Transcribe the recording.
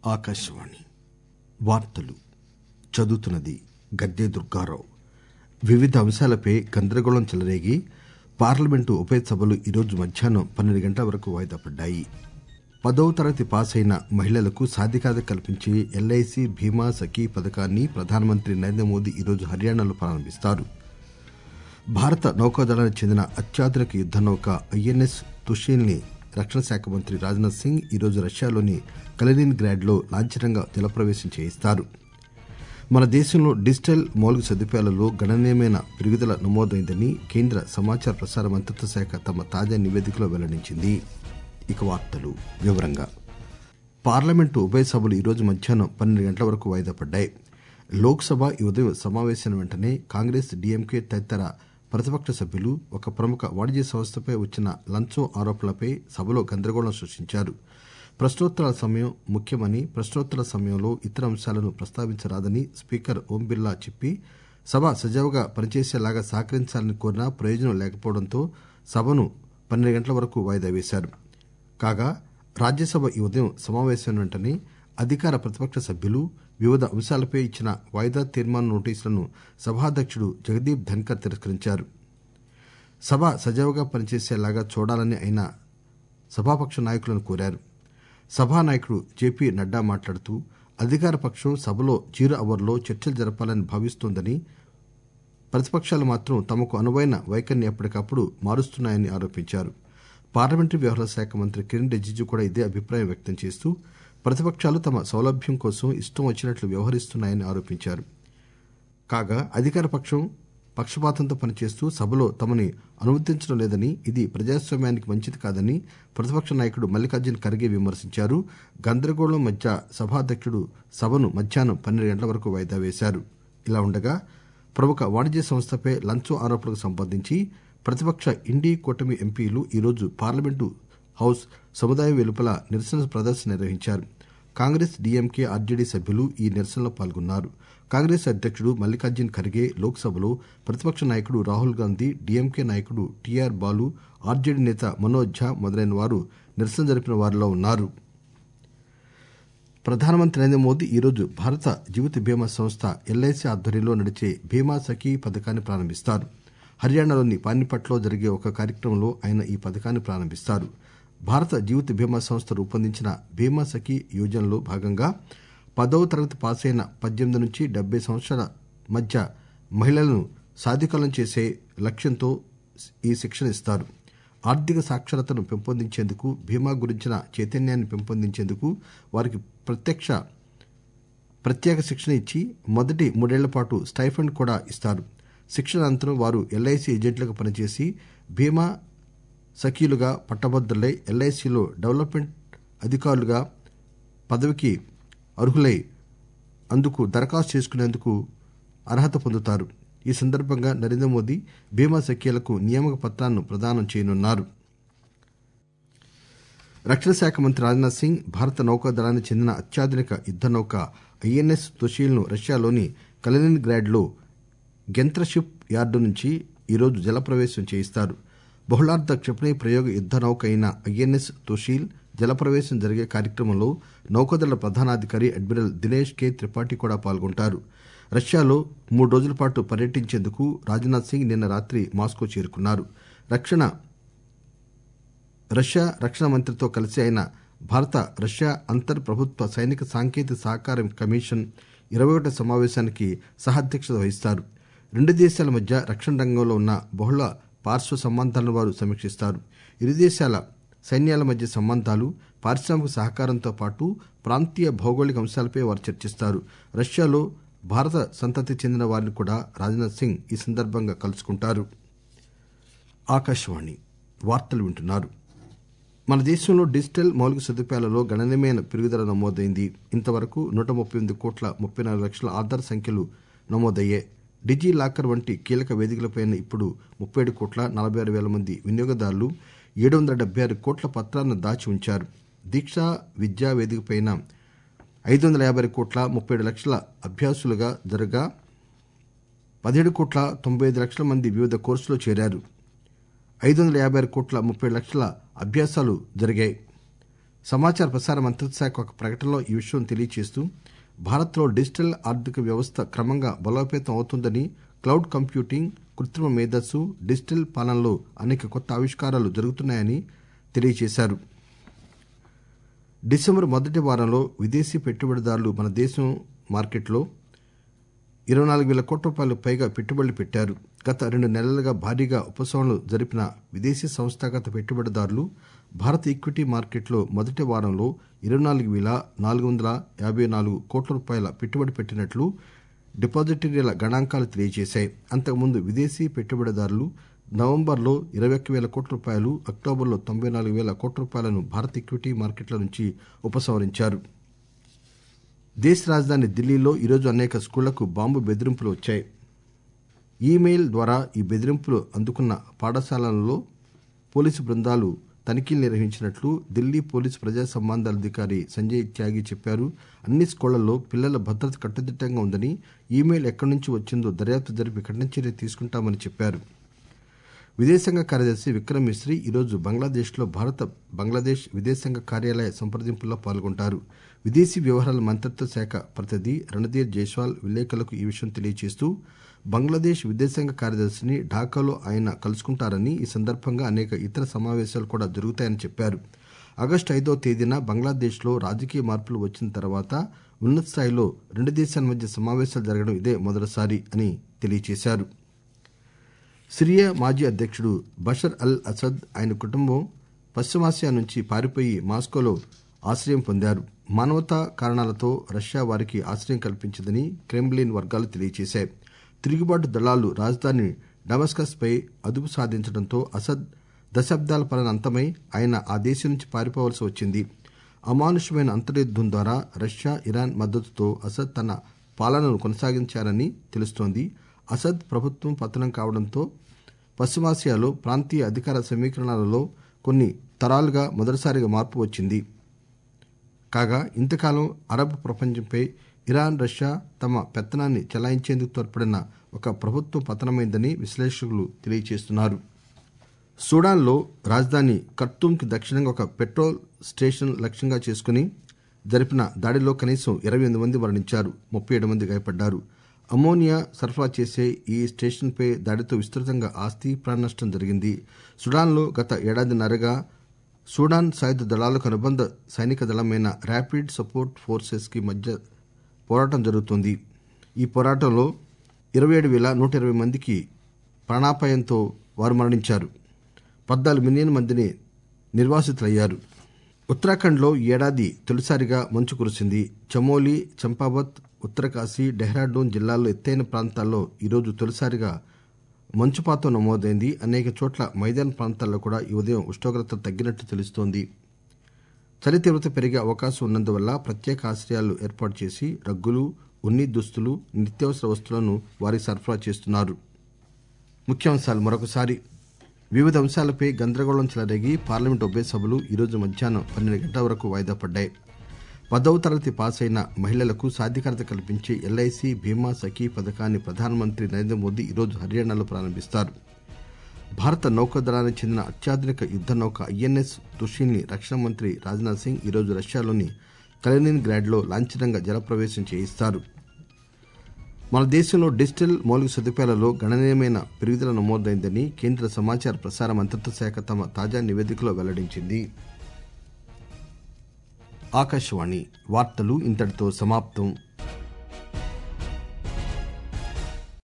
ఆకాశవాణి వార్తలు చదువుతున్నది గద్దె దుర్గారావు. వివిధ అంశాలపై గందరగోళం చెలరేగి పార్లమెంటు ఉభయ సభలు ఈరోజు మధ్యాహ్నం 12 గంటల వరకు వాయిదా పడ్డాయి. 10వ తరగతి పాస్ అయిన మహిళలకు సాధికారత కల్పించే ఎల్ఐసి బీమా సఖీ పథకాన్ని ప్రధానమంత్రి నరేంద్ర మోదీ ఈరోజు హర్యానాలో ప్రారంభిస్తారు. భారత నౌకాదళానికి చెందిన అత్యాధునిక యుద్ద నౌక ఐఎన్ఎస్ తుషీల్ ని రక్షణ శాఖ మంత్రి రాజ్నాథ్ సింగ్ ఈరోజు రష్యాలోని కలినిన్ గ్రాడ్ లో లాంఛనంగా జలప్రవేశం చేయిస్తారు. మన దేశంలో డిజిటల్ మౌలిక సదుపాయాలలో గణనీయమైన పెరుగుదల నమోదైందని కేంద్ర సమాచార ప్రసార మంత్రిత్వ శాఖ తమ తాజా నివేదికలో వెల్లడించింది. పార్లమెంటు ఉభయ సభలు ఈరోజు మధ్యాహ్నం 12 గంటల వరకు వాయిదా పడ్డాయి. లోక్ సభ ఈ ఉదయం సమావేశమైన వెంటనే కాంగ్రెస్, డీఎంకే తదితర ప్రతిపక్ష సభ్యులు ఒక ప్రముఖ వాణిజ్య సంస్థపై వచ్చిన లంచం ఆరోపణలపై సభలో గందరగోళం సృష్టించారు. ప్రశ్నోత్తరాల సమయం ముఖ్యమని, ప్రశ్నోత్తరాల సమయంలో ఇతర అంశాలను ప్రస్తావించరాదని స్పీకర్ ఓం బిర్లా చెప్పి సభ సజావుగా పనిచేసేలాగా సహకరించాలని కోరినా ప్రయోజనం లేకపోవడంతో సభను 12 గంటల వరకు వాయిదా వేశారు. కాగా రాజ్యసభ ఈ ఉదయం సమావేశమైన వెంటనే అధికార ప్రతిపక్ష సభ్యులు వివిధ అంశాలపై ఇచ్చిన వాయిదా తీర్మాన నోటీసులను సభాధ్యక్షుడు జగదీప్ ధన్కర్ తిరస్కరించారు. సభ సజావుగా పనిచేసేలాగా చూడాలని ఆయన సభాపక్ష నాయకులను కోరారు. సభానాయకుడు జేపీ నడ్డా మాట్లాడుతూ అధికార పక్షం సభలో 0 అవర్లో చర్చలు జరపాలని భావిస్తోందని, ప్రతిపక్షాలు మాత్రం తమకు అనువైన వైఖరిని ఎప్పటికప్పుడు మారుస్తున్నాయని ఆరోపించారు. పార్లమెంటరీ వ్యవహారాల శాఖ మంత్రి కిరణ్ రిజిజు కూడా ఇదే అభిప్రాయం వ్యక్తం చేస్తూ ప్రతిపక్షాలు తమ సౌలభ్యం కోసం ఇష్టం వచ్చినట్లు వ్యవహరిస్తున్నాయని ఆరోపించారు. కాగా అధికార పక్షం పక్షపాతంతో పనిచేస్తూ సభలో తమని అనుమతించడం లేదని, ఇది ప్రజాస్వామ్యానికి మంచిది కాదని ప్రతిపక్ష నాయకుడు మల్లికార్జున్ ఖర్గే విమర్శించారు. గందరగోళం మధ్య సభాధ్యక్షుడు సభను మధ్యాహ్నం 12 గంటల వరకు వాయిదా వేశారు. ఇలా ఉండగా ప్రముఖ వాణిజ్య సంస్థపై లంచం ఆరోపణలకు సంబంధించి ప్రతిపక్ష ఇండీ కూటమి ఎంపీలు ఈరోజు పార్లమెంటు హౌస్ సముదాయం వెలుపల నిరసన ప్రదర్శన నిర్వహించారు. కాంగ్రెస్, డీఎంకే, ఆర్జేడీ సభ్యులు ఈ నిరసనలో పాల్గొన్నారు. కాంగ్రెస్ అధ్యక్షుడు మల్లికార్జున్ ఖర్గే లోక్సభలో, ప్రతిపక్ష నాయకుడు రాహుల్ గాంధీ, డీఎంకే నాయకుడు టీఆర్ బాలు, ఆర్జేడీ నేత మనోజ్ ఝా మొదలైన వారు నిరసన జరిపిన వారిలో ఉన్నారు. ప్రధానమంత్రి నరేంద్ర మోదీ ఈరోజు భారత జీవిత బీమా సంస్థ ఎల్ఐసి ఆధ్వర్యంలో నడిచే బీమా సఖీ పథకాన్ని ప్రారంభిస్తారు. హర్యానాలోని పానిపట్లో జరిగే ఒక కార్యక్రమంలో ఆయన ఈ పథకాన్ని ప్రారంభిస్తారు. భారత జీవిత బీమా సంస్థ రూపొందించిన బీమా సఖీ యోజనలో భాగంగా 10వ తరగతి పాస్ అయిన 18 నుంచి 70 సంవత్సరాల మధ్య మహిళలను సాధికారం చేసే లక్ష్యంతో ఈ శిక్షణ ఇస్తారు. ఆర్థిక సాక్షరతను పెంపొందించేందుకు, బీమా గురించిన చైతన్యాన్ని పెంపొందించేందుకు వారికి ప్రత్యేక శిక్షణ ఇచ్చి మొదటి 3 ఏళ్ల పాటు స్టైఫండ్ కూడా ఇస్తారు. శిక్షణ అనంతరం వారు ఎల్ఐసి ఏజెంట్లుగా పనిచేసి బీమా సఖీలుగా పట్టభద్రులై ఎల్ఐసిలో డెవలప్మెంట్ అధికారులుగా పదవికి అర్హులై అందుకు దరఖాస్తు చేసుకునేందుకు అర్హత పొందుతారు. ఈ సందర్భంగా నరేంద్ర మోదీ బీమా సఖీలకు నియామక పత్రాలను ప్రదానం చేయనున్నారు. రక్షణ శాఖ మంత్రి రాజ్నాథ్ సింగ్ భారత నౌకాదళానికి చెందిన అత్యాధునిక యుద్ద నౌక ఐఎన్ఎస్ తుషీల్ ను రష్యాలోని కలినిన్ గ్రాడ్ లో గెంత్రషిప్ యార్డు నుంచి ఈరోజు జలప్రవేశం చేయిస్తారు. బహుళార్థ క్షిపణి ప్రయోగ యుద్ద నౌక అయిన ఐఎన్ఎస్ తుషీల్ జలప్రవేశం జరిగే కార్యక్రమంలో నౌకాదళ ప్రధానాధికారి అడ్మిరల్ దినేష్ కె త్రిపాఠి కూడా పాల్గొంటారు. రష్యాలో 3 రోజుల పాటు పర్యటించేందుకు రాజ్నాథ్ సింగ్ నిన్న రాత్రి మాస్కో చేరుకున్నారు. రష్యా రక్షణ మంత్రితో కలిసి ఆయన భారత రష్యా అంతర్ ప్రభుత్వ సైనిక సాంకేతిక సహకార కమిషన్ 21వ సమావేశానికి సహాధ్యక్షత వహిస్తారు. 2 దేశాల మధ్య రక్షణ రంగంలో ఉన్న బహుళ పార్శ్వ సంబంధాలను వారు సమీక్షిస్తారు. ఇరు దేశాల సైన్యాల మధ్య సంబంధాలు, పారిశ్రామిక సహకారంతో పాటు ప్రాంతీయ భౌగోళిక అంశాలపై వారు చర్చిస్తారు. రష్యాలో భారత సంతతికి చెందిన వారిని కూడా రాజ్నాథ్ సింగ్ ఈ సందర్భంగా కలుసుకుంటారు. ఆకాశవాణి వార్తలు వింటున్నారు. మన దేశంలో డిజిటల్ మౌలిక సదుపాయాలలో గణనీయమైన పెరుగుదల నమోదైంది. ఇంతవరకు 138,34 లక్షల ఆధార్ సంఖ్యలు నమోదయ్యాయి. డిజీ లాకర్ వంటి కీలక వేదికలపై ఇప్పుడు 37,46,000 మంది వినియోగదారులు 776 కోట్ల పత్రాలను దాచి ఉంచారు. దీక్షా విద్యా వేదికపై 550,37 లక్షల అభ్యాసులుగా జరగా 17,95 లక్షల మంది వివిధ కోర్సులో చేరారు. 556,37 లక్షల అభ్యాసాలు జరిగాయి. సమాచార ప్రసార మంత్రిత్వ శాఖ ఒక ప్రకటనలో ఈ విషయం తెలియజేస్తూ భారత్లో డిజిటల్ ఆర్థిక వ్యవస్థ క్రమంగా బలోపేతం అవుతుందని, క్లౌడ్ కంప్యూటింగ్, కృత్రిమ మేధస్సు, డిజిటల్ పాలనలో అనేక కొత్త ఆవిష్కారాలు జరుగుతున్నాయని తెలియజేశారు. డిసెంబర్ మొదటి వారంలో విదేశీ పెట్టుబడిదారులు మన దేశం మార్కెట్లో 24,000 కోట్ల రూపాయలకు పైగా పెట్టుబడులు పెట్టారు. గత 2 నెలలుగా భారీగా ఉపశమనాలు జరిపిన విదేశీ సంస్థాగత పెట్టుబడిదారులు భారత ఈక్విటీ మార్కెట్లో మొదటి వారంలో 24,454 కోట్ల రూపాయల పెట్టుబడి పెట్టినట్లు డిపాజిటరీల గణాంకాలు తెలియజేశాయి. అంతకుముందు విదేశీ పెట్టుబడిదారులు నవంబర్లో 21,000 కోట్ల రూపాయలు, అక్టోబర్లో 94,000 కోట్ల రూపాయలను భారత ఈక్విటీ మార్కెట్ల నుంచి ఉపసంహరించారు. దేశ రాజధాని ఢిల్లీలో ఈరోజు అనేక స్కూళ్లకు బాంబు బెదిరింపులు వచ్చాయి. ఈమెయిల్ ద్వారా ఈ బెదిరింపులు అందుకున్న పాఠశాలలలో పోలీసు బృందాలు తనిఖీలు నిర్వహించినట్లు ఢిల్లీ పోలీసు ప్రజా సంబంధాల అధికారి సంజయ్ త్యాగి చెప్పారు. అన్ని స్కూళ్లలో పిల్లల భద్రత కట్టుదిట్టంగా ఉందని, ఈమెయిల్ ఎక్కడి నుంచి వచ్చిందో దర్యాప్తు జరిపి కఠిన చర్య తీసుకుంటామని చెప్పారు. విదేశాంగ కార్యదర్శి విక్రమ్ మిశ్రీ ఈరోజు బంగ్లాదేశ్లో భారత బంగ్లాదేశ్ విదేశాంగ కార్యాలయ సంప్రదింపుల్లో పాల్గొంటారు. విదేశీ వ్యవహారాల మంత్రిత్వ శాఖ ప్రతినిధి రణధీర్ జైస్వాల్ విలేకరులకు ఈ విషయం తెలియజేస్తూ బంగ్లాదేశ్ విదేశాంగ కార్యదర్శిని ఢాకాలో ఆయన కలుసుకుంటారని, ఈ సందర్భంగా అనేక ఇతర సమావేశాలు కూడా జరుగుతాయని చెప్పారు. ఆగస్టు 5వ తేదీన బంగ్లాదేశ్లో రాజకీయ మార్పులు వచ్చిన తర్వాత ఉన్నత స్థాయిలో 2 దేశాల మధ్య సమావేశాలు జరగడం ఇదే మొదటిసారి అని తెలియజేశారు. సిరియా మాజీ అధ్యక్షుడు బషర్ అల్ అసద్, ఆయన కుటుంబం పశ్చిమాసియా నుంచి పారిపోయి మాస్కోలో ఆశ్రయం పొందారు. మానవతా కారణాలతో రష్యా వారికి ఆశ్రయం కల్పించిందని క్రెమ్లిన్ వర్గాలు తెలియజేశాయి. తిరుగుబాటు దళాలు రాజధాని డమస్కస్ పై అదుపు సాధించడంతో అసద్ దశాబ్దాల పాలన అంతమై ఆయన ఆ దేశం నుంచి పారిపోవలసి వచ్చింది. అమానుషమైన అంతర్యుద్దం ద్వారా రష్యా, ఇరాన్ మద్దతుతో అసద్ తన పాలనను కొనసాగించారని తెలుస్తోంది. అసద్ ప్రభుత్వం పతనం కావడంతో పశ్చిమాసియాలో ప్రాంతీయ అధికార సమీకరణలలో కొన్ని తరాలుగా మొదటిసారిగా మార్పు వచ్చింది. కాగా ఇంతకాలం అరబ్ ప్రపంచంపై ఇరాన్, రష్యా తమ పెత్తనాన్ని చెలాయించేందుకు తోడ్పడిన ఒక ప్రభుత్వం పతనమైందని విశ్లేషకులు తెలియజేస్తున్నారు. సూడాన్లో రాజధాని ఖర్తూమ్కి దక్షిణంగా ఒక పెట్రోల్ స్టేషన్ లక్ష్యంగా చేసుకుని జరిపిన దాడిలో కనీసం 28 మంది మరణించారు, 37 మంది గాయపడ్డారు. అమోనియా సరఫరా చేసే ఈ స్టేషన్పై దాడితో విస్తృతంగా ఆస్తి, ప్రాణనష్టం జరిగింది. సుడాన్లో గత ఏడాదిన్నరగా సూడాన్ సాయుధ దళాలకు అనుబంధ సైనిక దళమైన ర్యాపిడ్ సపోర్ట్ ఫోర్సెస్ కి మధ్య పోరాటం జరుగుతోంది. ఈ పోరాటంలో 27,120 మందికి ప్రాణాపాయంతో వారు మరణించారు. 14 మిలియన్ మందిని నిర్వాసితులయ్యారు. ఉత్తరాఖండ్లో ఈ ఏడాది తొలిసారిగా మంచు కురిసింది. చమోలి, చంపావత్, ఉత్తరకాశీ, డెహ్రాడూన్ జిల్లాల్లో ఎత్తైన ప్రాంతాల్లో ఈరోజు తొలిసారిగా మంచుపాతం నమోదైంది. అనేక చోట్ల మైదాన ప్రాంతాల్లో కూడా ఈ ఉదయం ఉష్ణోగ్రతలు తగ్గినట్టు తెలుస్తోంది. చలి తీవ్రత పెరిగే అవకాశం ఉన్నందువల్ల ప్రత్యేక ఆశ్రయాలు ఏర్పాటు చేసి రగ్గులు, ఉన్ని దుస్తులు, నిత్యావసర వస్తువులను వారికి సరఫరా చేస్తున్నారు. ముఖ్యాంశాలు మరొకసారి. వివిధ అంశాలపై గందరగోళం చెలరేగి పార్లమెంట్ ఉభయ సభలు ఈరోజు మధ్యాహ్నం 12 గంటల వరకు వాయిదా పడ్డాయి. 10వ తరగతి పాస్ అయిన మహిళలకు సాధికారత కల్పించే ఎల్ఐసి బీమా సఖీ పథకాన్ని ప్రధానమంత్రి నరేంద్ర మోదీ ఈరోజు హర్యానాలో ప్రారంభిస్తారు. భారత నౌకాదళానికి చెందిన అత్యాధునిక యుద్ద నౌక ఐఎన్ఎస్ తుషిల్ని రక్షణ మంత్రి రాజ్నాథ్ సింగ్ ఈరోజు రష్యాలోని కలినిన్ గ్రాడ్లో లాంఛనంగా జలప్రవేశం చేయిస్తారు. మన దేశంలో డిజిటల్ మౌలిక సదుపాయాలలో గణనీయమైన పెరుగుదల నమోదైందని కేంద్ర సమాచార ప్రసార మంత్రిత్వ శాఖ తమ తాజా నివేదికలో వెల్లడించింది. ఆకాశవాణి వార్తలు ఇంతటితో సమాప్తం.